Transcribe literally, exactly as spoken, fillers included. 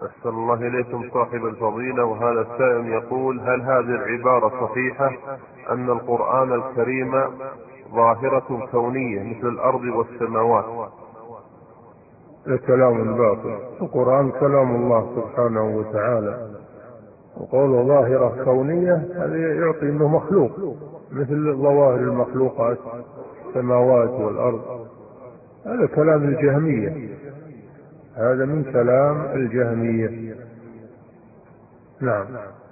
أحسن الله إليكم صاحب الفضيلة. وهذا السائل يقول: هل هذه العبارة صحيحة أن القرآن الكريم ظاهرة كونية مثل الأرض والسماوات؟ كلام باطل. القرآن كلام الله سبحانه وتعالى، وقوله ظاهرة كونية هذا يعطي أنه مخلوق مثل ظواهر المخلوقات السماوات والأرض. هذا كلام الجهمية، هذا من كلام الجهمية. نعم.